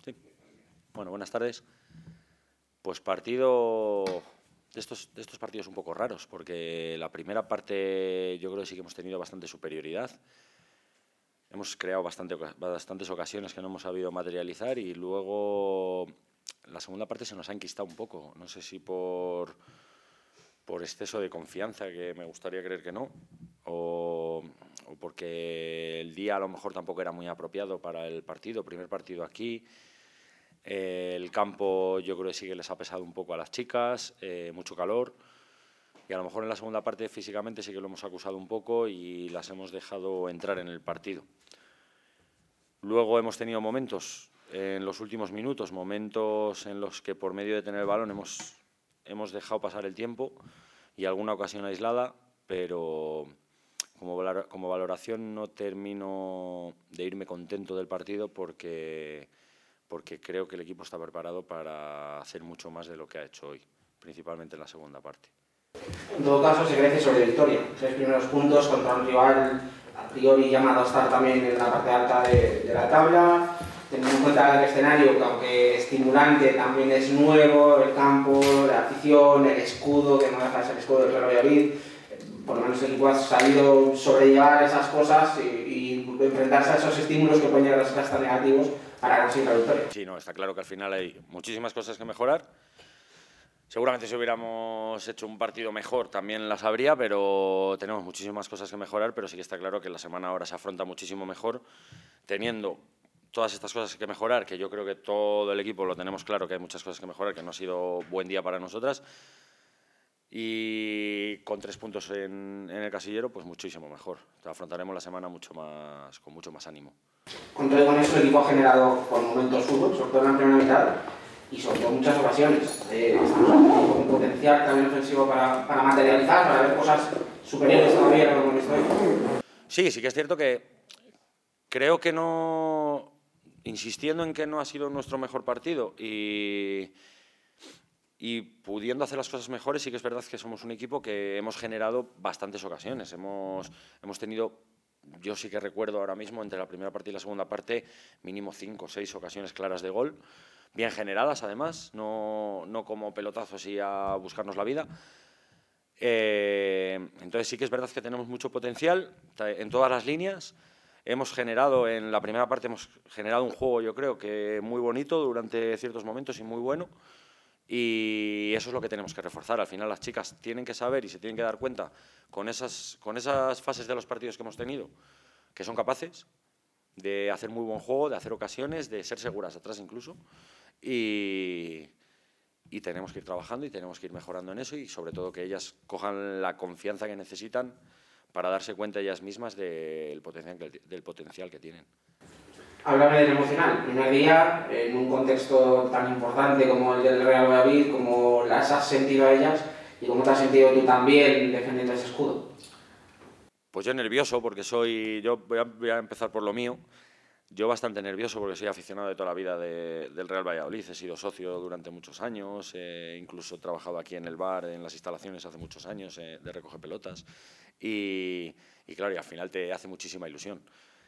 Sí. Bueno, buenas tardes. Pues partido de estos partidos un poco raros, porque la primera parte yo creo que sí que hemos tenido bastante superioridad. Hemos creado bastantes ocasiones que no hemos sabido materializar y luego la segunda parte se nos ha enquistado un poco. No sé si por exceso de confianza, que me gustaría creer que no, o porque el día a lo mejor tampoco era muy apropiado para el partido, primer partido aquí. El campo yo creo que sí que les ha pesado un poco a las chicas, mucho calor, y a lo mejor en la segunda parte físicamente sí que lo hemos acusado un poco y las hemos dejado entrar en el partido. Luego hemos tenido momentos en los últimos minutos, momentos en los que por medio de tener el balón hemos dejado pasar el tiempo y alguna ocasión aislada, pero como valoración no termino de irme contento del partido porque creo que el equipo está preparado para hacer mucho más de lo que ha hecho hoy, principalmente en la segunda parte. En todo caso, se crece sobre victoria. 6 primeros puntos contra un rival a priori llamado a estar también en la parte alta de la tabla. Teniendo en cuenta el escenario, que aunque estimulante, también es nuevo, el campo, la afición, el escudo, que no deja de ser el escudo del Real Valladolid. Por lo menos el equipo ha sabido sobrellevar esas cosas y enfrentarse a esos estímulos que pueden llegar a ser hasta negativos para conseguir la victoria. Sí, no, está claro que al final hay muchísimas cosas que mejorar. Seguramente si hubiéramos hecho un partido mejor también las habría, pero tenemos muchísimas cosas que mejorar, pero sí que está claro que la semana ahora se afronta muchísimo mejor, teniendo todas estas cosas que mejorar, que yo creo que todo el equipo lo tenemos claro que hay muchas cosas que mejorar, que no ha sido buen día para nosotras, y con 3 puntos en el casillero, pues muchísimo mejor. Afrontaremos la semana con mucho más ánimo. Con todo eso el equipo ha generado por momentos fútbol, sobre todo en la primera mitad, y sobre todo en muchas ocasiones. Estamos con un potencial también ofensivo para materializar, para ver cosas superiores todavía a lo que hemos visto hoy. Sí que es cierto que creo que no, insistiendo en que no ha sido nuestro mejor partido y pudiendo hacer las cosas mejores, sí que es verdad que somos un equipo que hemos generado bastantes ocasiones. Hemos tenido, yo sí que recuerdo ahora mismo, entre la primera parte y la segunda parte, mínimo 5 o 6 ocasiones claras de gol, bien generadas además, no como pelotazos y a buscarnos la vida. Entonces sí que es verdad que tenemos mucho potencial en todas las líneas. En la primera parte hemos generado un juego, yo creo que muy bonito durante ciertos momentos y muy bueno. Y eso es lo que tenemos que reforzar. Al final las chicas tienen que saber y se tienen que dar cuenta con esas fases de los partidos que hemos tenido, que son capaces de hacer muy buen juego, de hacer ocasiones, de ser seguras atrás incluso. Y tenemos que ir trabajando y tenemos que ir mejorando en eso y sobre todo que ellas cojan la confianza que necesitan para darse cuenta ellas mismas del potencial que tienen. Háblame del emocional. Primer día, en un contexto tan importante como el del Real Valladolid, ¿cómo las has sentido a ellas y cómo te has sentido tú también defendiendo ese escudo? Pues yo nervioso porque voy a empezar por lo mío. Yo bastante nervioso porque soy aficionado de toda la vida del Real Valladolid. He sido socio durante muchos años, incluso he trabajado aquí en el bar, en las instalaciones hace muchos años, de recoger pelotas. Y claro, y al final te hace muchísima ilusión.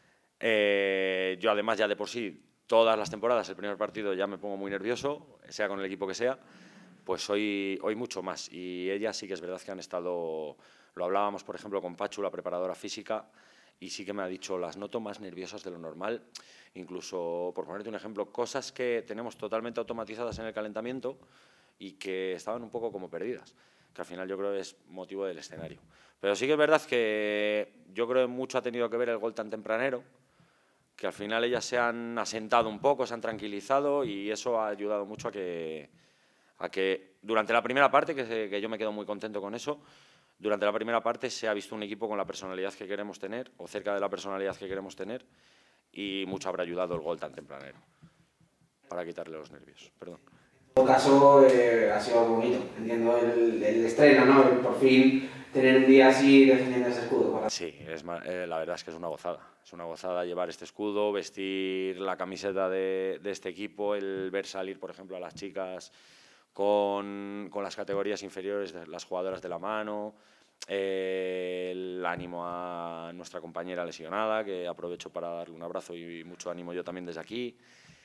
Yo además ya de por sí, todas las temporadas, el primer partido ya me pongo muy nervioso, sea con el equipo que sea, pues hoy mucho más. Y ellas sí que es verdad que han estado, lo hablábamos por ejemplo con Pachu, la preparadora física, y sí que me ha dicho, las noto más nerviosas de lo normal, incluso, por ponerte un ejemplo, cosas que tenemos totalmente automatizadas en el calentamiento y que estaban un poco como perdidas, que al final yo creo que es motivo del escenario. Pero sí que es verdad que yo creo que mucho ha tenido que ver el gol tan tempranero, que al final ellas se han asentado un poco, se han tranquilizado y eso ha ayudado mucho a que durante la primera parte, que yo me quedo muy contento con eso, durante la primera parte se ha visto un equipo con la personalidad que queremos tener, o cerca de la personalidad que queremos tener, y mucho habrá ayudado el gol tan tempranero, para quitarle los nervios. Perdón. En todo caso, ha sido bonito, entiendo el estreno, ¿no? El por fin tener un día así defendiendo ese escudo. Sí, la verdad es que es una gozada. Es una gozada llevar este escudo, vestir la camiseta de este equipo, el ver salir, por ejemplo, a las chicas con las categorías inferiores, las jugadoras de la mano, el ánimo a nuestra compañera lesionada, que aprovecho para darle un abrazo y mucho ánimo yo también desde aquí.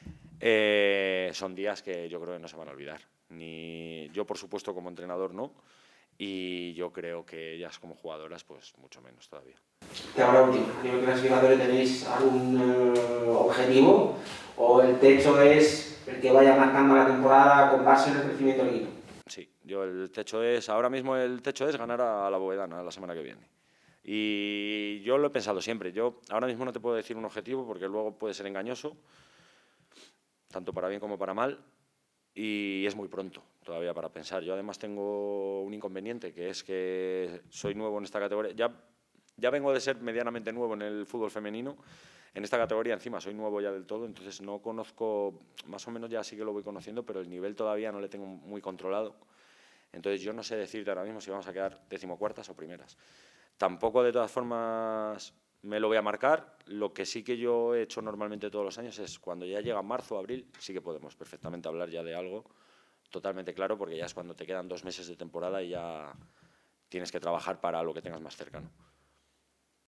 son días que yo creo que no se van a olvidar. Ni yo, por supuesto, como entrenador no, y yo creo que ellas como jugadoras, pues mucho menos todavía. Y ahora última, a nivel clasificatorio, ¿tenéis algún objetivo o el techo es el que vaya marcando la temporada con base en el crecimiento del equipo? Sí, ahora mismo el techo es ganar a la Bovedana la semana que viene. Y yo lo he pensado siempre. Yo ahora mismo no te puedo decir un objetivo porque luego puede ser engañoso, tanto para bien como para mal, y es muy pronto todavía para pensar. Yo además tengo un inconveniente, que es que soy nuevo en esta categoría. Ya vengo de ser medianamente nuevo en el fútbol femenino. En esta categoría encima soy nuevo ya del todo, entonces no conozco, más o menos ya sí que lo voy conociendo, pero el nivel todavía no le tengo muy controlado. Entonces yo no sé decirte ahora mismo si vamos a quedar decimocuartas o primeras. Tampoco, de todas formas, me lo voy a marcar. Lo que sí que yo he hecho normalmente todos los años es cuando ya llega marzo o abril, sí que podemos perfectamente hablar ya de algo totalmente claro, porque ya es cuando te quedan 2 meses de temporada y ya tienes que trabajar para lo que tengas más cercano.